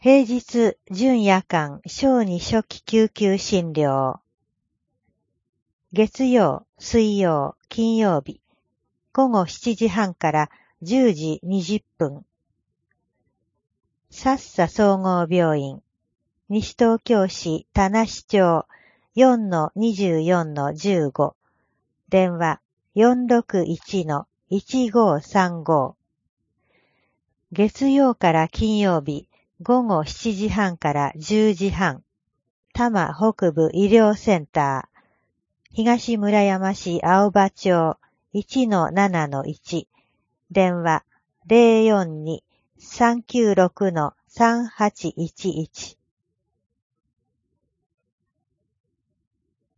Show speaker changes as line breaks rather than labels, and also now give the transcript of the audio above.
平日、準夜間、小児初期救急診療。月曜、水曜、金曜日、午後7時半から10時20分。さっさ総合病院、西東京市田無町 4-24-15。電話 461-1535。月曜から金曜日、午後7時半から10時半。多摩北部医療センター、東村山市青葉町 1-7-1。電話 042-396-3811。